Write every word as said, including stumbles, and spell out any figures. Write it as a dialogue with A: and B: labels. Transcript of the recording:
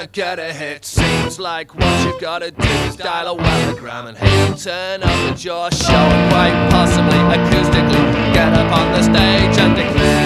A: wanna get a hit. Seems like what you've gotta do is dial a Weathergram and hit turn up at your show and quite possibly acoustically get up on the stage and declare